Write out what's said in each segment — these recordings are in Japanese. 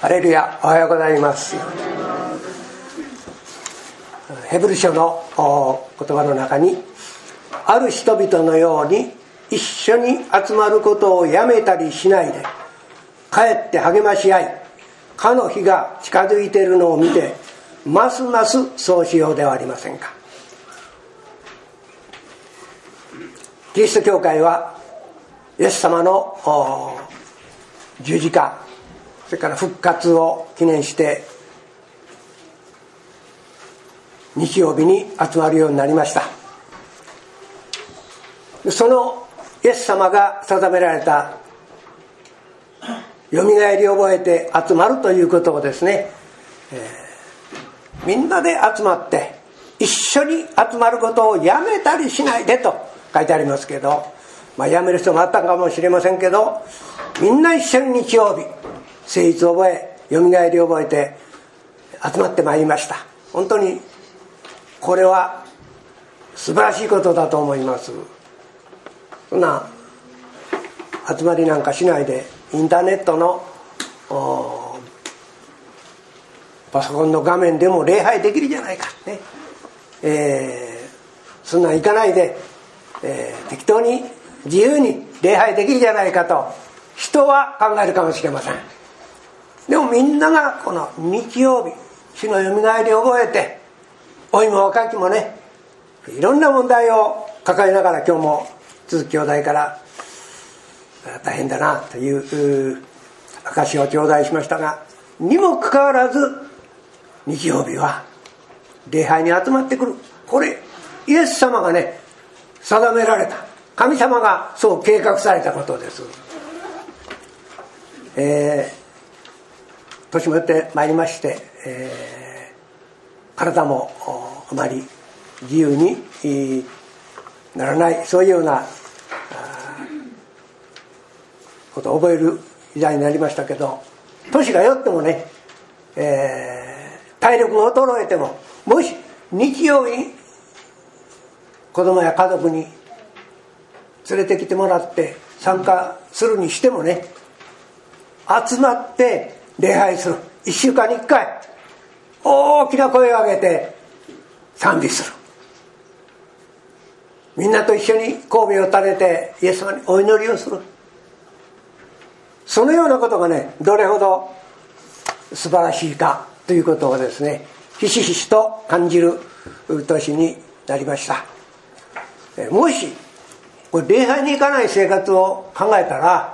ハレルヤ、おはようございます。ヘブル書の言葉の中に、ある人々のように一緒に集まることをやめたりしないで、かえって励まし合い、かの日が近づいているのを見て、ますますそうしようではありませんか。キリスト教会はイエス様の十字架、それから復活を記念して日曜日に集まるようになりました。そのイエス様が定められたよみがえりを覚えて集まるということをですね、みんなで集まって一緒に集まることをやめたりしないでと書いてありますけど、やめる人もあったかもしれませんけど、みんな一緒に日曜日聖日を覚え、よみがえりを覚えて集まってまいりました。本当にこれは素晴らしいことだと思います。そんな集まりなんかしないで、インターネットのパソコンの画面でも礼拝できるじゃないかね。そんなんいかないで、適当に自由に礼拝できるじゃないかと人は考えるかもしれません。でもみんながこの日曜日、主のよみがえりを覚えて、老いも若きもね、いろんな問題を抱えながら、今日も鈴木兄弟から大変だなという証を頂戴しましたが、にもかかわらず日曜日は礼拝に集まってくる。これイエス様がね定められた、神様がそう計画されたことです。年もよってまいりまして、体もあまり自由にならない、そういうようなことを覚える時代になりましたけど、年がよってもね、体力が衰えても、もし日曜日に子供や家族に連れてきてもらって参加するにしてもね、集まって礼拝する。1週間に1回大きな声を上げて賛美する。みんなと一緒に神戸を垂れてイエス様にお祈りをする。そのようなことがね、どれほど素晴らしいかということをですね、ひしひしと感じる年になりました。もしこれ礼拝に行かない生活を考えたら、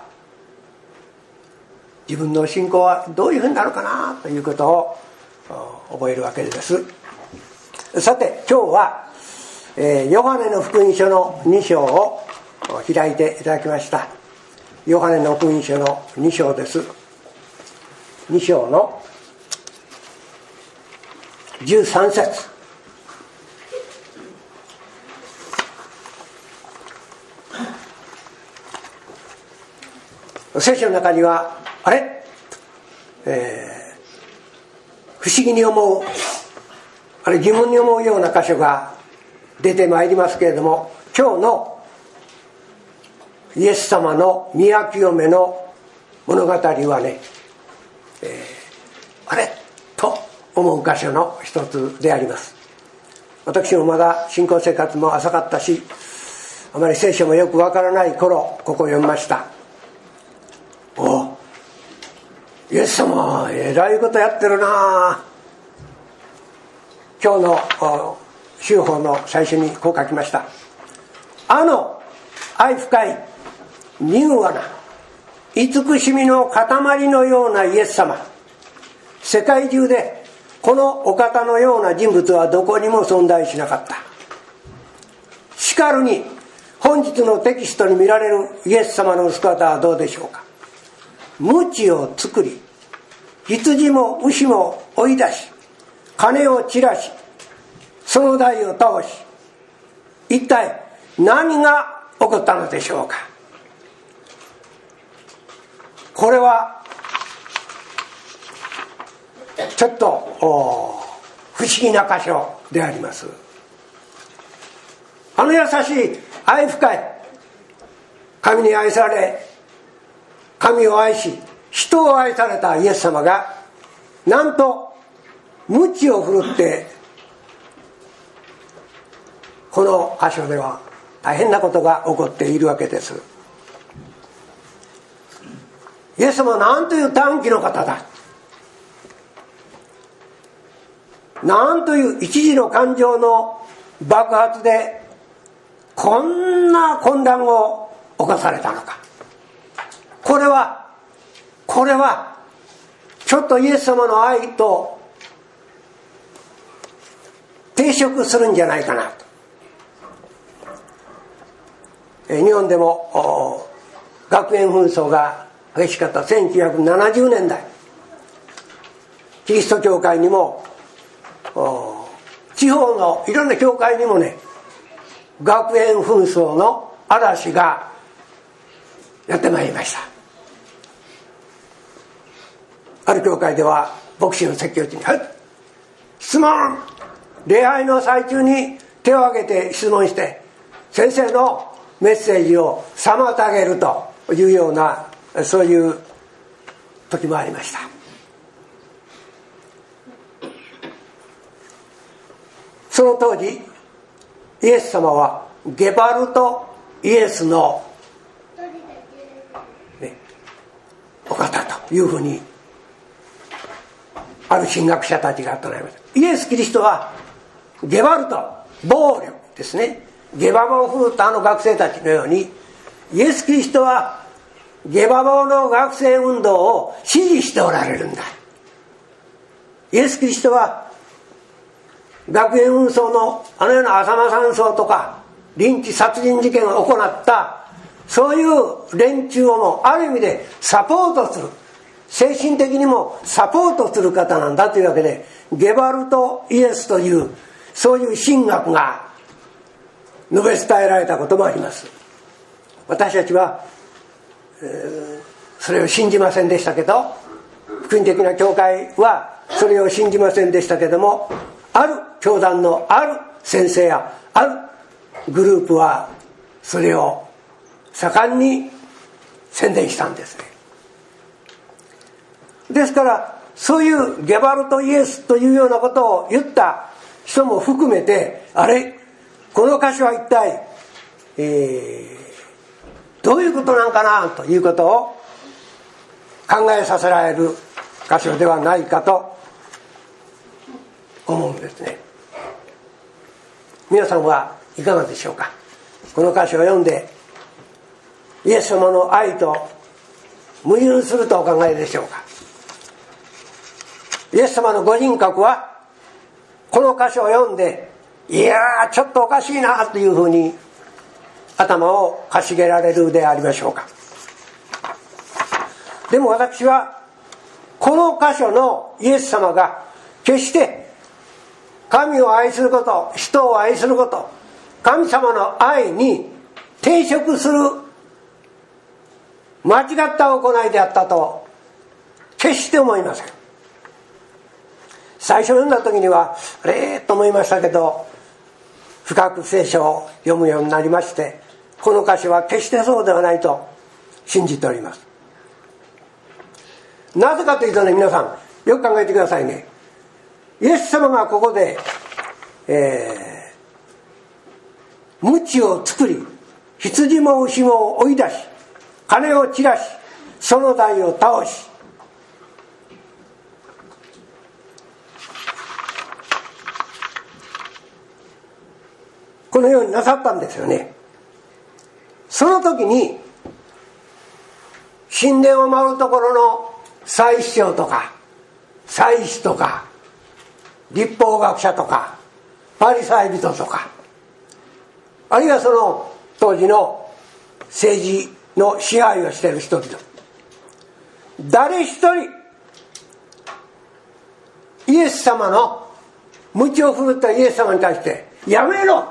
自分の信仰はどういうふうになるかなということを覚えるわけです。さて今日は、ヨハネの福音書の2章を開いていただきました。ヨハネの福音書の2章です。2章の13節。聖書の中にはあれ、不思議に思う、あれ疑問に思うような箇所が出てまいりますけれども、今日のイエス様の宮清めの物語はね、あれと思う箇所の一つであります。私もまだ信仰生活も浅かったし、あまり聖書もよくわからない頃、ここを読みました。イエス様えらいことやってるな。今日の修法の最初にこう書きました。愛深い柔和な慈しみの塊のようなイエス様、世界中でこのお方のような人物はどこにも存在しなかった。しかるに本日のテキストに見られるイエス様の姿はどうでしょうか。鞭を作り、羊も牛も追い出し、金を散らし、その台を倒し、一体何が起こったのでしょうか。これはちょっと不思議な箇所であります。優しい愛深い神に愛され、神を愛し人を愛されたイエス様がなんと鞭を振るってこの箇所では大変なことが起こっているわけです。イエス様はなんという短気の方だ、なんという一時の感情の爆発でこんな混乱を犯されたのか。これはちょっとイエス様の愛と抵触するんじゃないかなと。日本でも学園紛争が激しかった1970年代、キリスト教会にも地方のいろんな教会にもね、学園紛争の嵐がやってまいりました。ある教会では牧師の説教中に「はい、質問!」礼拝の最中に手を挙げて質問して先生のメッセージを妨げるというような、そういう時もありました。その当時イエス様はゲバルトイエスの、お方というふうにある神学者たちが唱えました。イエス・キリストはゲバルト、暴力ですね、ゲバ棒を振るったあの学生たちのように、イエス・キリストはゲバ棒の学生運動を支持しておられるんだ。イエス・キリストは学園紛争のあのような浅間山荘とかリンチ殺人事件を行ったそういう連中をもある意味でサポートする、精神的にもサポートする方なんだというわけで、ゲバルトイエスというそういう神学が述べ伝えられたこともあります。私たちは、それを信じませんでしたけど、福音的な教会はそれを信じませんでしたけども、ある教団のある先生やあるグループはそれを盛んに宣伝したんですね。ですからそういうゲバルトイエスというようなことを言った人も含めて、あれこの箇所は一体、どういうことなんかなということを考えさせられる箇所ではないかと思うんですね。皆さんはいかがでしょうか。この箇所を読んでイエス様の愛と矛盾するとお考えでしょうか。イエス様のご人格はこの箇所を読んで、いやーちょっとおかしいなというふうに頭をかしげられるでありましょうか。でも私はこの箇所のイエス様が決して神を愛すること、人を愛すること、神様の愛に抵触する間違った行いであったと決して思いません。最初読んだ時にはあれと思いましたけど、深く聖書を読むようになりまして、この箇所は決してそうではないと信じております。なぜかというとね、皆さんよく考えてくださいね。イエス様がここで、鞭を作り、羊も牛も追い出し、金を散らし、その台を倒し、このようになさったんですよね。その時に神殿を舞うところの祭司長とか祭司とか律法学者とかパリサイ人とか、あるいはその当時の政治の支配をしている人々、誰一人イエス様の鞭を振るったイエス様に対してやめろ、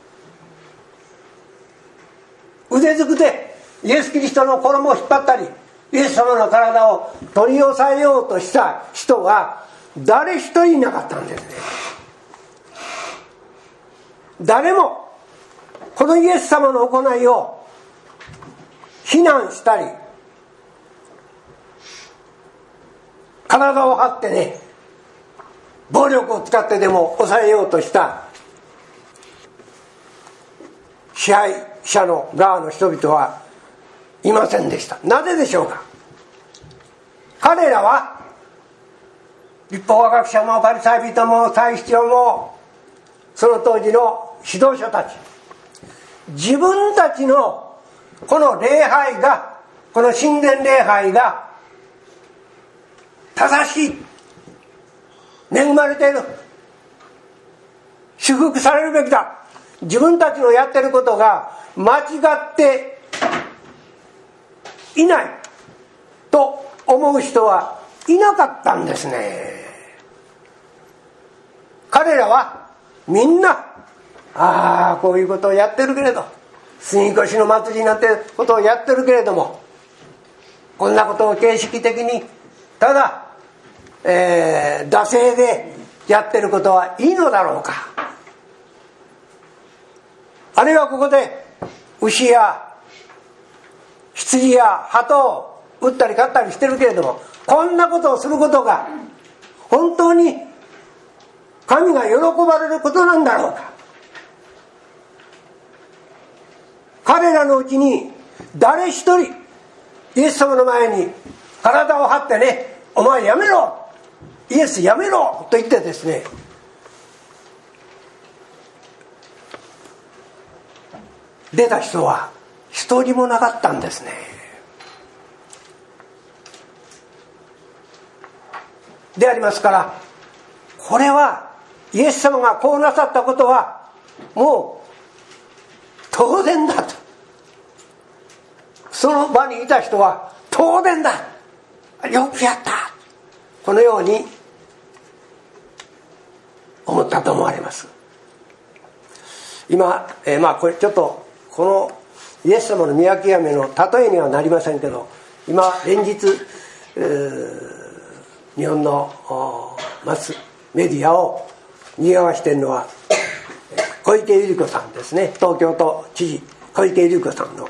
腕づくでイエス・キリストの衣を引っ張ったりイエス様の体を取り押さえようとした人が誰一人いなかったんですね。誰もこのイエス様の行いを非難したり、体を張ってね暴力を使ってでも抑えようとした支配者の側の人々はいませんでした。なぜでしょうか。彼らは律法学者もパリサイ人も祭司長もその当時の指導者たち、自分たちのこの礼拝が、この神殿礼拝が正しい、恵まれている、祝福されるべきだ、自分たちのやってることが間違っていないと思う人はいなかったんですね。彼らはみんな、こういうことをやってるけれど、杉越の祭りなんてことをやってるけれども、こんなことを形式的にただ、惰性でやってることはいいのだろうか。あるいはここで牛や羊や鳩を売ったり買ったりしてるけれども、こんなことをすることが本当に神が喜ばれることなんだろうか。彼らのうちに誰一人イエス様の前に体を張ってね、お前やめろ、イエスやめろと言ってですね、出た人は一人もなかったんですね。でありますから、これはイエス様がこうなさったことはもう当然だと、その場にいた人は当然だ、よくやった、このように思ったと思われます。今、これちょっとこのイエス様の御極めの例えにはなりませんけど、今連日、日本のマスメディアを賑わしているのは小池百合子さんですね。東京都知事小池百合子さんの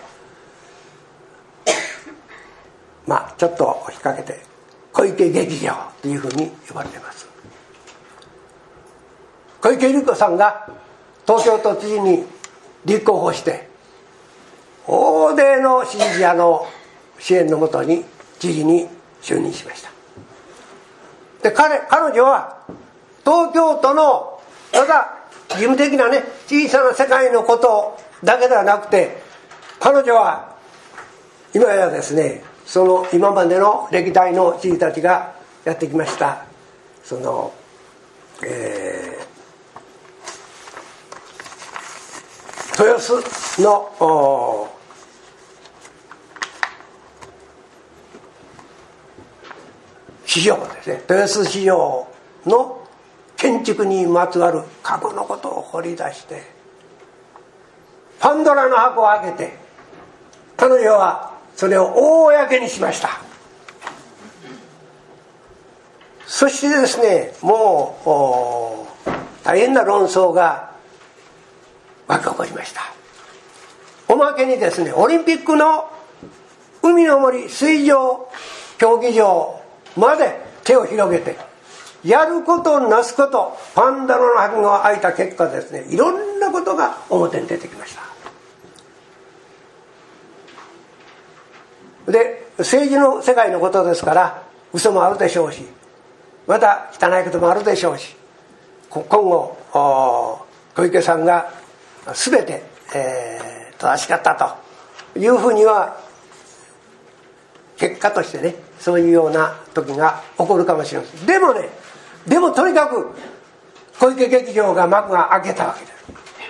ちょっと引っ掛けて小池劇場というふうに呼ばれています。小池百合子さんが東京都知事に立候補して大勢の支持者の支援のもとに知事に就任しました。で彼女は東京都のただ事務的なね小さな世界のことだけではなくて、彼女は今やですね、その今までの歴代の知事たちがやってきましたその、豊洲の市場ですね、豊洲市場の建築にまつわる過去のことを掘り出してパンドラの箱を開けて、彼女はそれを公にしました。そしてですね、もう大変な論争が湧き起こりました。おまけにですね、オリンピックの海の森水上競技場まで手を広げて、やることなすこと、パンダの箱が開いた結果ですね、いろんなことが表に出てきました。で、政治の世界のことですから嘘もあるでしょうし、また汚いこともあるでしょうし、今後小池さんが全て、正しかったというふうには結果としてね、そういうような時が起こるかもしれません。でもとにかく小池劇場が幕が開けたわけです。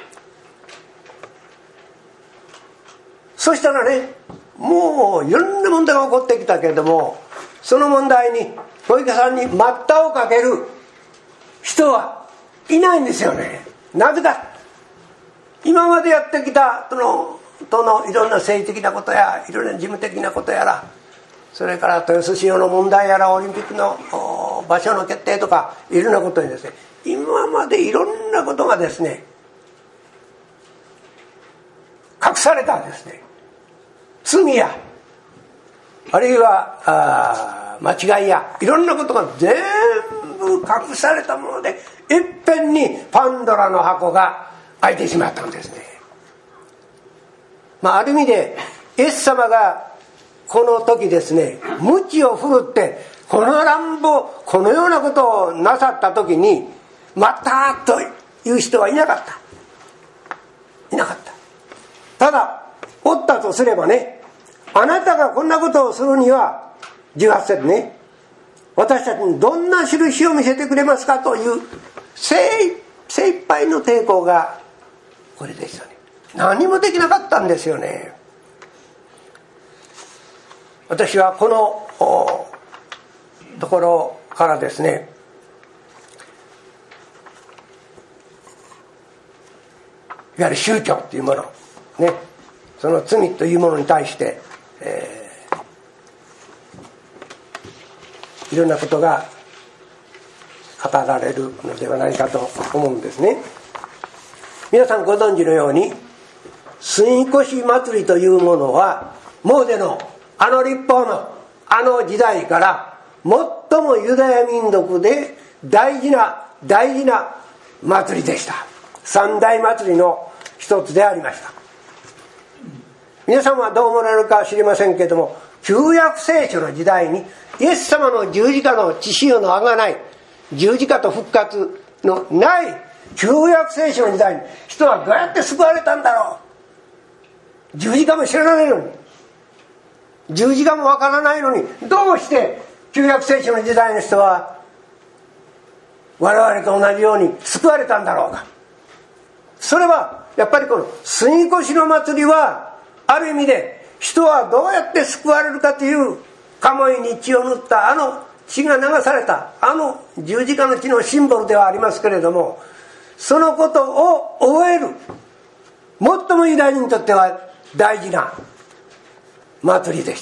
そしたらね、もういろんな問題が起こってきたけれども、その問題に小池さんに待ったをかける人はいないんですよね。なぜか、今までやってきたとのいろんな政治的なことやいろんな事務的なことやら、それから豊洲市場の問題やら、オリンピックの場所の決定とかいろんなことにですね、今までいろんなことがですね隠されたんですね。罪やあるいは間違いやいろんなことが全部部隠されたものでいっぺんにパンドラの箱が開いてしまったんですね。ある意味でイエス様がこの時ですね、鞭を振るってこの乱暴、このようなことをなさった時に、またという人はいなかった。ただおったとすればね、あなたがこんなことをするには、18節ね、私たちにどんな印を見せてくれますかという精一杯の抵抗がこれでしたね。何もできなかったんですよね。私はこのところからですね、いわゆる宗教というものね、その罪というものに対して、いろんなことが語られるのではないかと思うんですね。皆さんご存知のように、杉越祭りというものはモーセのあの律法のあの時代から最もユダヤ民族で大事な祭りでした。三大祭りの一つでありました。皆さんはどう思われるか知りませんけれども、旧約聖書の時代にイエス様の十字架の血潮の贖い、十字架と復活のない旧約聖書の時代に人はどうやって救われたんだろう。十字架も知らないのに、十字架もわからないのに、どうして旧約聖書の時代の人は我々と同じように救われたんだろうか。それはやっぱりこの杉越の祭りは、ある意味で人はどうやって救われるかという、鴨居に血を塗ったあの血が流されたあの十字架の血のシンボルではありますけれども、そのことを覚える最もユダヤ人にとっては大事な祭りでした。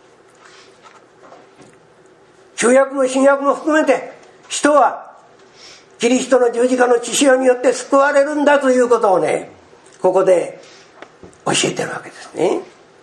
旧約も新約も含めて、人はキリストの十字架の血潮によって救われるんだということをね、ここで教えてるわけですね。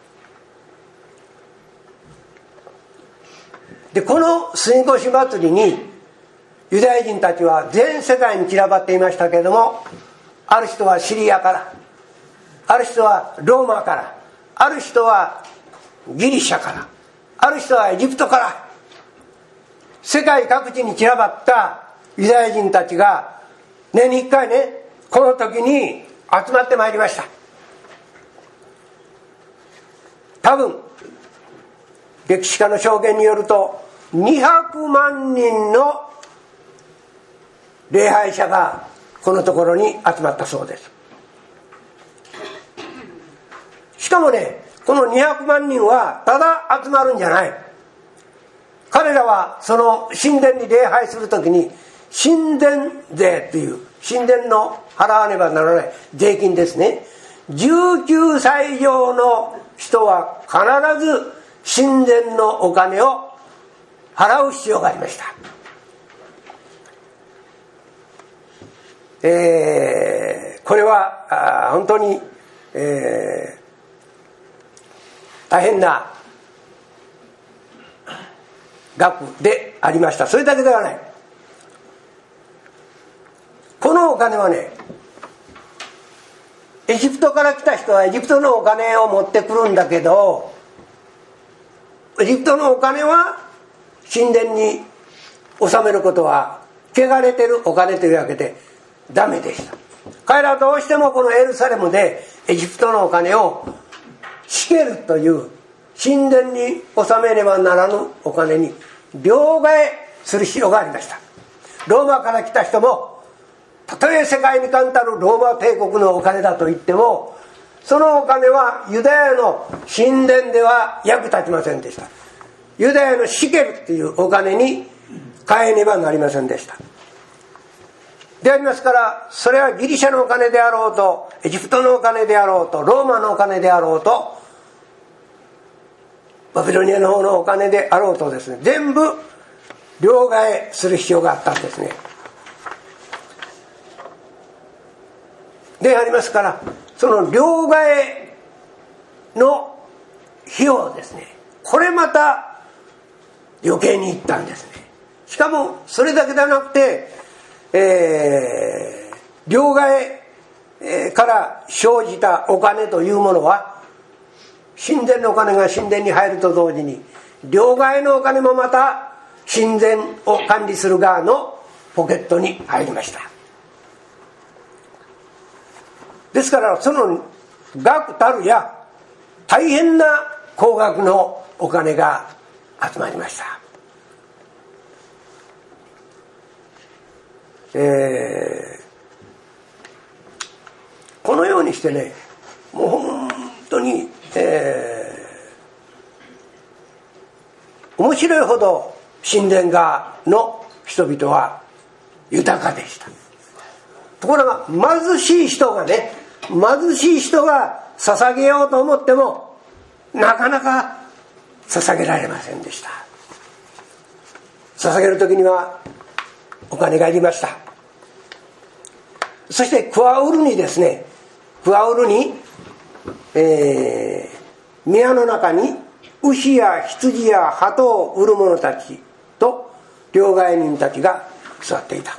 で、この杉越祭りにユダヤ人たちは全世界に散らばっていましたけれども、ある人はシリアから、ある人はローマから、ある人はギリシャから、ある人はエジプトから、世界各地に散らばったユダヤ人たちが年に一回ね、この時に集まってまいりました。多分歴史家の証言によると200万人の礼拝者がこのところに集まったそうです。しかもね、この200万人はただ集まるんじゃない。彼らはその神殿に礼拝するときに、神殿税という神殿の払わねばならない税金ですね、19歳以上の人は必ず神殿のお金を払う必要がありました。これは本当に、大変な額でありました。それだけではない。このお金はね、エジプトから来た人はエジプトのお金を持ってくるんだけど、エジプトのお金は神殿に納めることは汚れてるお金というわけでダメでした。彼らはどうしてもこのエルサレムでエジプトのお金をシケルという神殿に納めねばならぬお金に両替する必要がありました。ローマから来た人も、たとえ世界に冠たるローマ帝国のお金だと言っても、そのお金はユダヤの神殿では役立ちませんでした。ユダヤのシケルというお金に変えねばなりませんでした。でありますから、それはギリシャのお金であろうと、エジプトのお金であろうと、ローマのお金であろうと、バビロニアの方のお金であろうとですね、全部両替する必要があったんですね。でありますから、その両替の費用ですね、これまた余計にいったんですね。 しかもそれだけではなくて、両替から生じたお金というものは、神前のお金が神殿に入ると同時に、両替のお金もまた神前を管理する側のポケットに入りました。ですからその額たるや大変な高額のお金が集まりました。このようにしてね、もう本当に、面白いほど神殿側の人々は豊かでした。ところが貧しい人が捧げようと思ってもなかなか捧げられませんでした。捧げる時にはお金がいりました。そしてクワウルに宮の中に牛や羊や鳩を売る者たちと両替人たちが座っていた。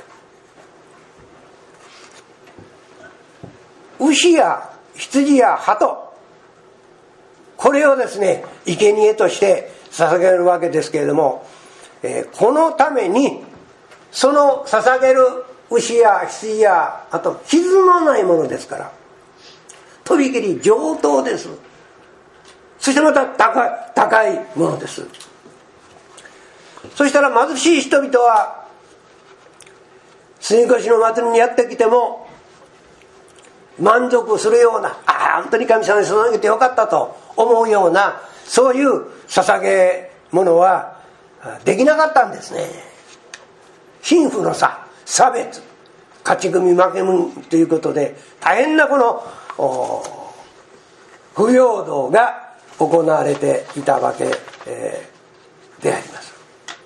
牛や羊や鳩、これをですね生贄として捧げるわけですけれども、このためにその捧げる牛や羊や、あと傷のないものですから、とびきり上等です。そしてまた高いものです。そしたら貧しい人々は杉越の祭りにやってきても満足するような、本当に神様に捧げてよかったと思うような、そういう捧げ物はできなかったんですね。貧富の差、差別、勝ち組負け組ということで、大変なこの不平等が行われていたわけであります。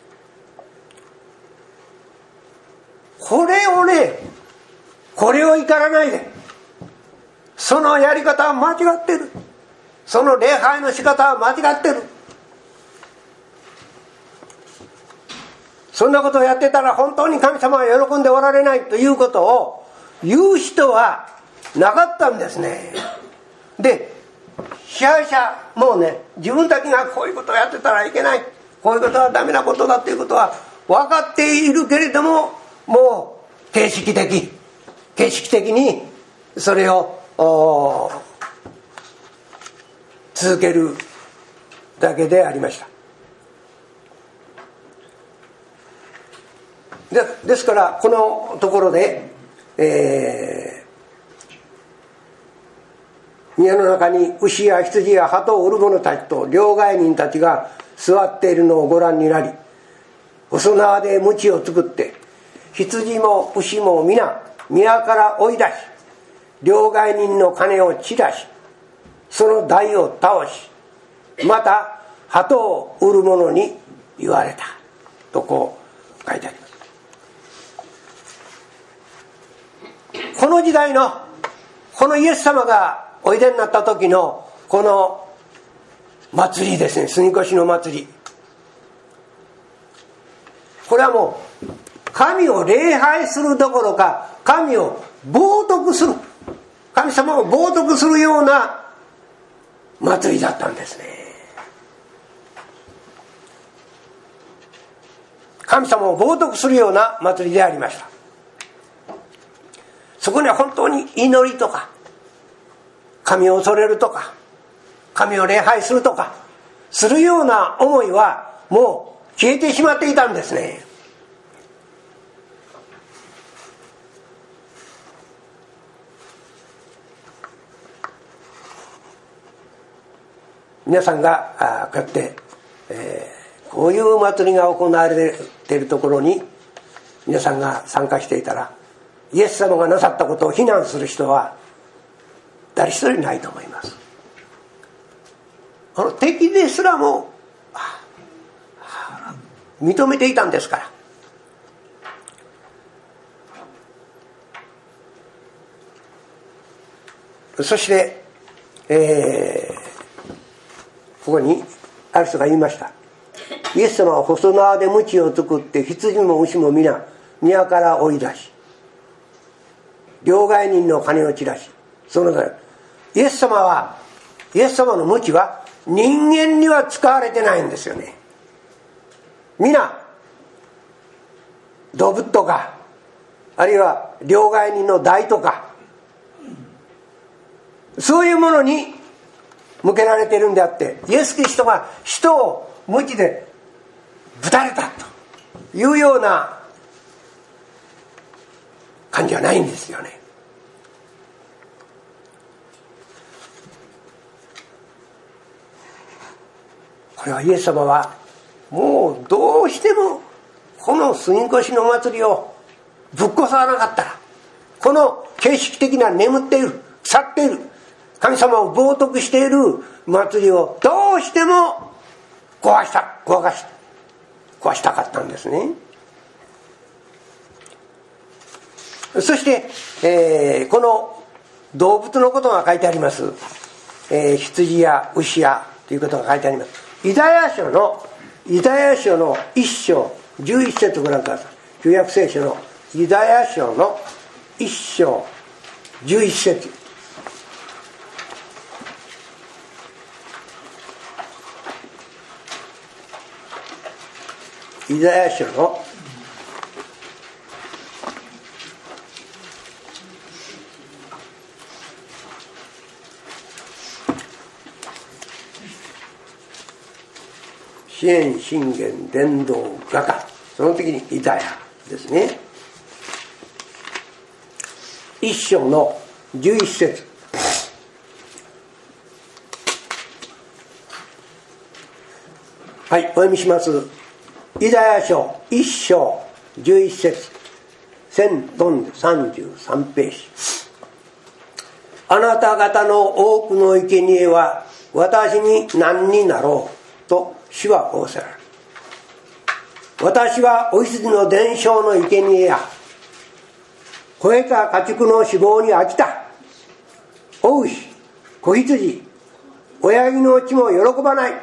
これを怒らないで、そのやり方は間違ってる、その礼拝の仕方は間違ってる、そんなことをやってたら本当に神様は喜んでおられないということを言う人はなかったんですね。で、支配者もね、自分たちがこういうことをやってたらいけない、こういうことはダメなことだということは分かっているけれども、もう形式的にそれを続けるだけでありました。ですからこのところで、宮の中に牛や羊や鳩を売る者たちと両替人たちが座っているのをご覧になり、細縄で鞭を作って羊も牛も皆宮から追い出し、両替人の金を散らし、その台を倒し、また鳩を売る者に言われたとこう書いてあります。この時代のこのイエス様がおいでになった時のこの祭りですね、杉越の祭り、これはもう神を礼拝するどころか、神を冒涜する、神様を冒涜するような祭りだったんですね。神様を冒涜するような祭りでありました。そこには本当に祈りとか、神を恐れるとか、神を礼拝するとかするような思いはもう消えてしまっていたんですね。皆さんがこうやって、こういう祭りが行われているところに皆さんが参加していたら、イエス様がなさったことを非難する人は誰一人いないと思います。敵ですらも認めていたんですから。そして、ここにある人が言いました。 イエス様は細縄で鞭を作って羊も牛も皆庭から追い出し、両替人の金を散らし、その際イエス様の鞭は人間には使われてないんですよね。皆動物とか、あるいは両替人の台とか、そういうものに向けられているんであって、イエス・キリストが人を鞭でぶたれたというような感じはないんですよね。これはイエス様はもうどうしてもこの杉越の祭りをぶっ壊さなかったら、この形式的な眠っている、腐っている、神様を冒涜している祭りをどうしても壊したかったんですね。そして、この動物のことが書いてあります、羊や牛やということが書いてあります。イザヤ書の1章11節ご覧ください。旧約聖書のイザヤ書の1章11節。イザヤ書の支援信玄伝道画家、その時にイザヤですね。1章の11節。はい、お読みします。イザヤ書1章11節、1033ページ。あなた方の多くの生贄は私に何になろうと主は仰せられる。私はお羊の伝承の生贄や肥えた家畜の脂肪に飽きた。お牛、子羊、親木の血も喜ばない。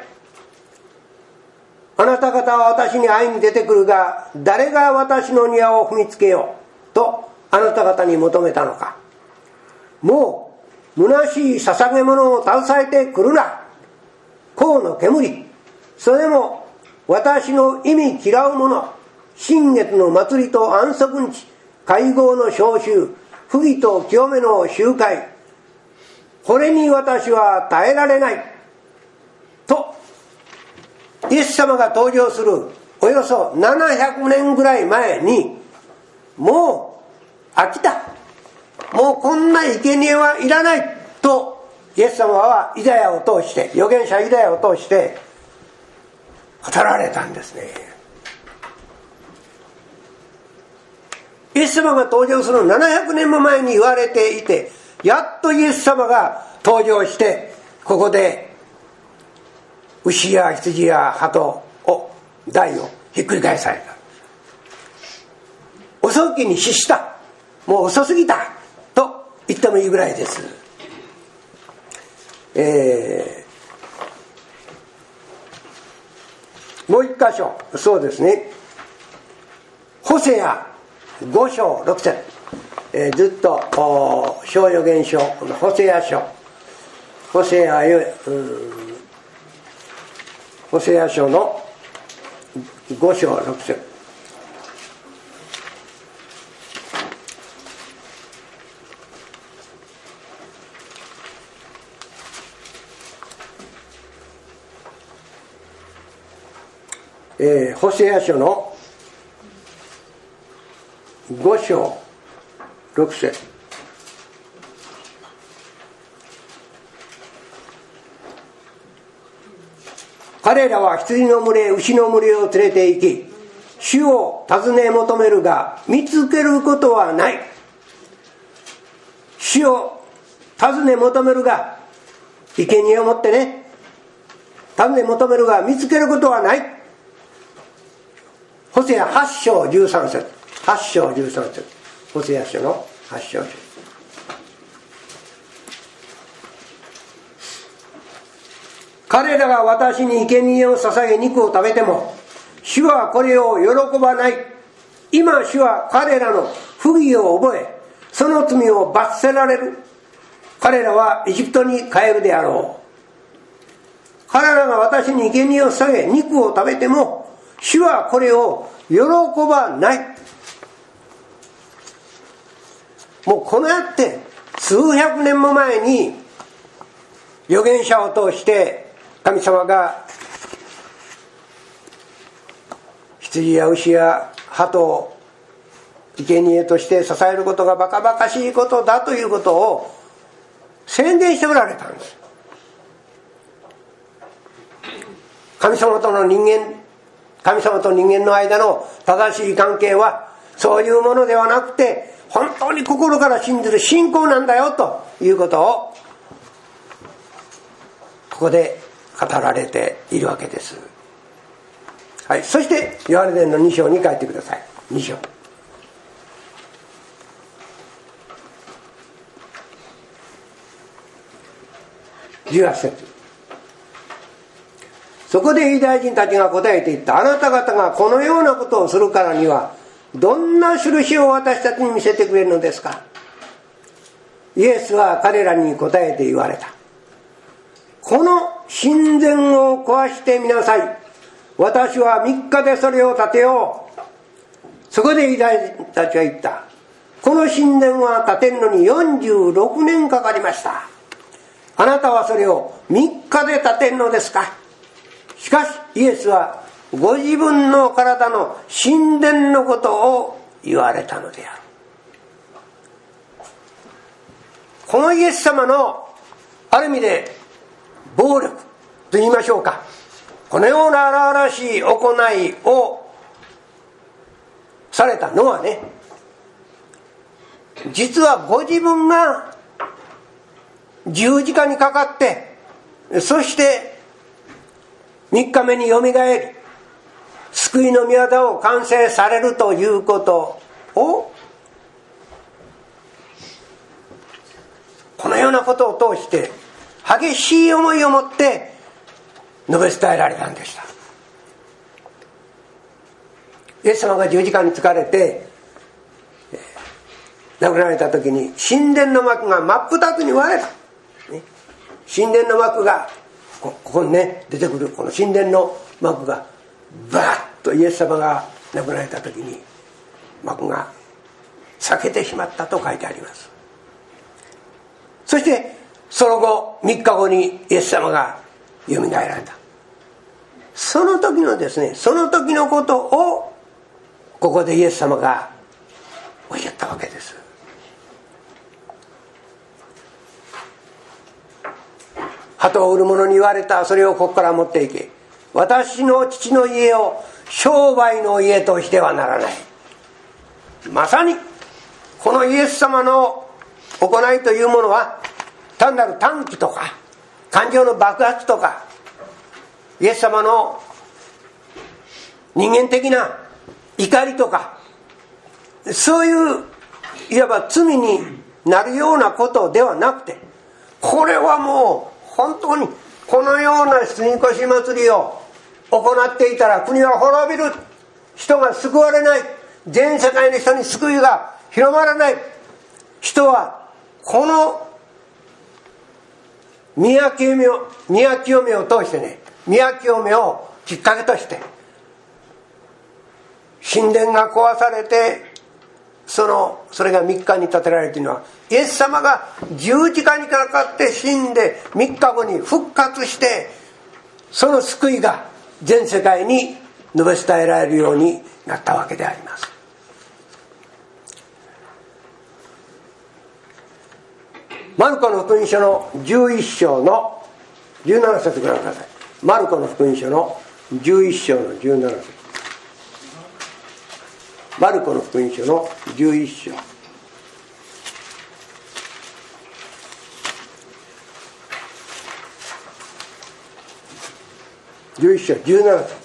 あなた方は私に会いに出てくるが、誰が私の庭を踏みつけようとあなた方に求めたのか。もう虚しい捧げ物を携えてくるな。香の煙、それも私の意味嫌うもの、新月の祭りと安息日、会合の召集、不義と清めの集会、これに私は耐えられないと、イエス様が登場するおよそ700年ぐらい前に、もう飽きた、もうこんな生贄はいらないとイエス様はイザヤを通して、預言者イザヤを通して語られたんですね。イエス様が登場する700年も前に言われていて、やっとイエス様が登場して、ここで牛や羊や鳩を台をひっくり返された。遅きに失した、もう遅すぎたと言ってもいいぐらいです。もう一箇所、そうですね、ホセア5章6節、ずっと小預言書、ホセア書、ホセア書の5章6節。ホセア書の5章6節。彼らは羊の群れ、牛の群れを連れて行き、主を尋ね求めるが見つけることはない。主を尋ね求めるが、生贄を持ってね、尋ね求めるが見つけることはない。ホセア8章13節、8章13節、ホセア書の8章13節。彼らが私に生贄を捧げ肉を食べても、 主はこれを喜ばない。今主は彼らの不義を覚え、その罪を罰せられる。彼らはエジプトに帰るであろう。彼らが私に生贄を下げ肉を食べても、主はこれを喜ばない。もうこのやって数百年も前に預言者を通して神様が羊や牛や鳩を生贄として捧げることがバカバカしいことだということを宣言しておられたんです。神様と人間の間の正しい関係はそういうものではなくて、本当に心から信じる信仰なんだよということをここで語られているわけです。はい、そしてヨハネ伝の2章に帰ってください。2章18節。そこでユダヤ人たちが答えていった。あなた方がこのようなことをするからにはどんな印を私たちに見せてくれるのですか。イエスは彼らに答えて言われた。この神殿を壊してみなさい。私は3日でそれを建てよう。そこでユダヤ人たちは言った。この神殿は建てるのに46年かかりました。あなたはそれを3日で建てるのですか。しかしイエスはご自分の体の神殿のことを言われたのである。このイエス様のある意味で暴力と言いましょうか、このような荒々しい行いをされたのはね、実はご自分が十字架にかかって、そして3日目によみがえり救いの御業を完成されるということを、このようなことを通して激しい思いを持って述べ伝えられたんでした。イエス様が十字架につかれて亡くなられた時に神殿の幕が真っ二つに割れた、神殿の幕がここにね出てくるこの神殿の幕がバーッとイエス様が亡くなられた時に幕が裂けてしまったと書いてあります。そしてその後3日後にイエス様がよみがえられた。その時のですね、その時のことをここでイエス様がおっしゃったわけです。鳩を売る者に言われた。それをここから持っていけ。私の父の家を商売の家としてはならない。まさにこのイエス様の行いというものは単なる短気とか感情の爆発とか、イエス様の人間的な怒りとか、そういういわば罪になるようなことではなくて、これはもう本当にこのような杉越祭りを行っていたら国は滅びる、人が救われない、全世界の人に救いが広まらない。人はこの宮清めを通してね、宮清めをきっかけとして神殿が壊されて、それが3日に建てられるというのは、イエス様が十字架にかかって死んで3日後に復活して、その救いが全世界に述べ伝えられるようになったわけであります。マルコの福音書の11章の17節ご覧ください。マルコの福音書の11章の17節。マルコの福音書の11章11章17節。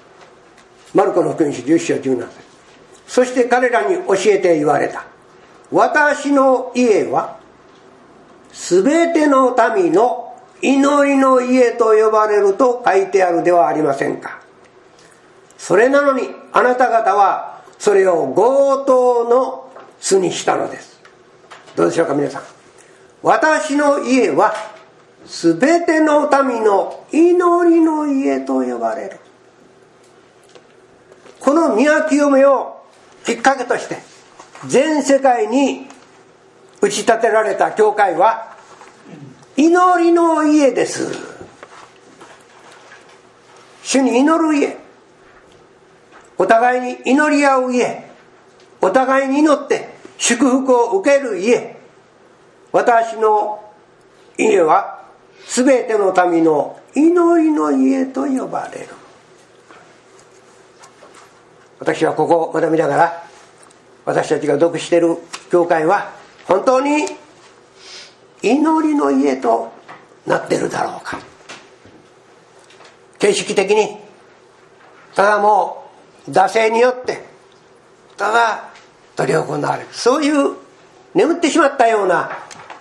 マルコの福音書11章17節。そして彼らに教えて言われた。 私の家はすべての民の祈りの家と呼ばれると書いてあるではありませんか。それなのにあなた方はそれを強盗の巣にしたのです。どうでしょうか皆さん。私の家はすべての民の祈りの家と呼ばれる。この宮清めをきっかけとして全世界に打ち立てられた教会は祈りの家です。主に祈る家、お互いに祈り合う家、お互いに祈って祝福を受ける家。私の家はすべての民の祈りの家と呼ばれる。私はここを学びながら、私たちが属している教会は本当に祈りの家となっているだろうか。形式的にただもう惰性によってただ執り行われる、そういう眠ってしまったような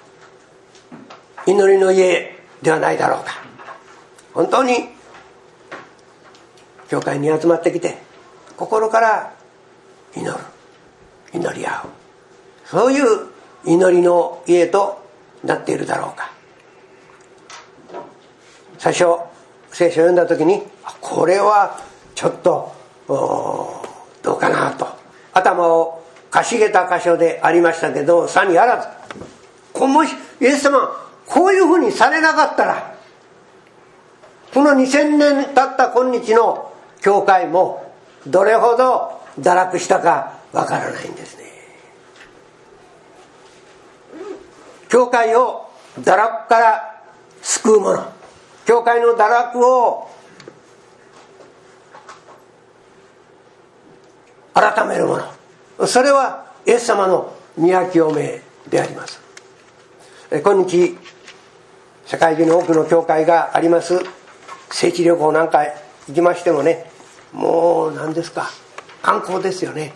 祈りの家ではないだろうか。本当に教会に集まってきて心から祈り合う、そういう祈りの家となっているだろうか。最初聖書を読んだ時にこれはちょっとどうかなと頭をかしげた箇所でありましたけど、さにあらず、もしイエス様こういうふうにされなかったらこの2000年経った今日の教会もどれほど堕落したかわからないんですね。教会を堕落から救うもの、教会の堕落を改めるもの、それはイエス様の宮清めであります。今日世界中に多くの教会があります。聖地旅行なんか行きましてもね、もう何ですか、観光ですよね。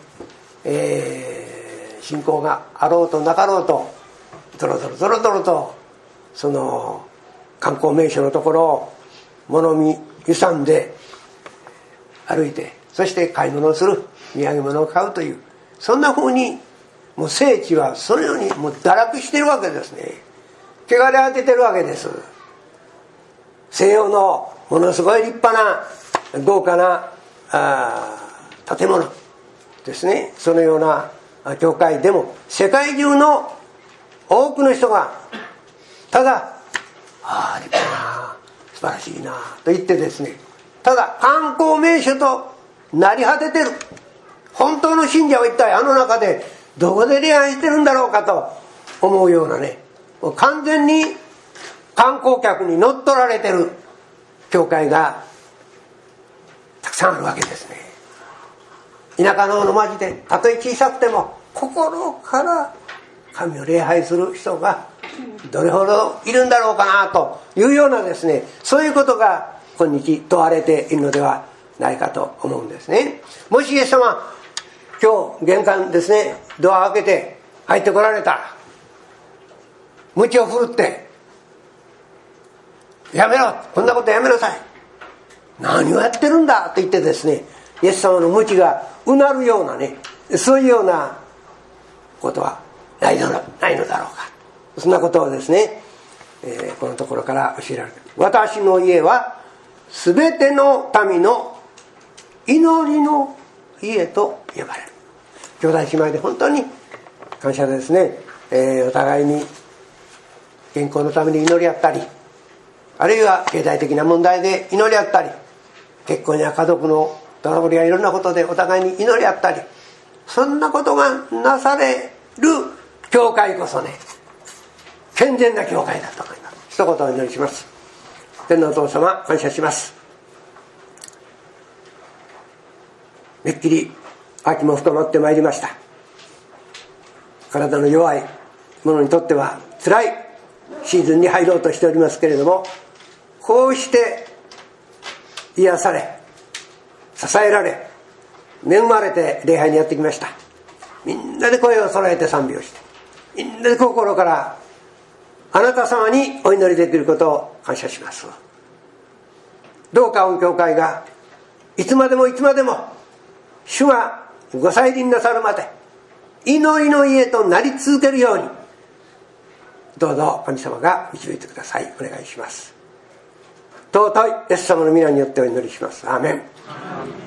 信仰があろうとなかろうとドロドロとその観光名所のところを物見遊山で歩いて、そして買い物をする、土産物を買うという、そんな風にもう聖地はそのようにもう堕落しているわけですね。汚れ果ててるわけです。西洋のものすごい立派な豪華な建物ですね、そのような教会でも世界中の多くの人がただ立派な素晴らしいなと言ってですね、ただ観光名所となり果ててる。本当の信者は一体あの中でどこで礼拝してるんだろうかと思うようなね、完全に観光客に乗っ取られてる教会がたくさんあるわけですね。田舎の町でたとえ小さくても心から神を礼拝する人がどれほどいるんだろうかなというようなですね、そういうことが今日問われているのではないかと思うんですね。もしイエス様今日玄関ですね、ドアを開けて入ってこられたら、鞭を振るってやめろ、こんなことやめなさい、何をやってるんだと言ってですね、イエス様の鞭がうなるようなね、そういうようなことはないのだろうか。そんなことをですね、このところから教えられている。私の家はすべての民の祈りの家と呼ばれる。兄弟姉妹で本当に感謝ですね。お互いに健康のために祈り合ったり、あるいは経済的な問題で祈り合ったり、結婚や家族のトラブルやいろんなことでお互いに祈り合ったり、そんなことがなされる教会こそね、健全な教会だと思います。一言お祈りします。天のお父様、感謝します。めっきり秋も深まってまいりました。体の弱い者にとっては辛いシーズンに入ろうとしておりますけれども、こうして癒され支えられ恵まれて礼拝にやってきました。みんなで声を揃えて賛美をして、 みんなで心からあなた様にお祈りできることを感謝します。どうか御教会がいつまでもいつまでも主がご再臨なさるまで祈りの家となり続けるように、どうぞ神様が導いてください。お願いします。尊いイエス様の皆によってお祈りします。アーメン。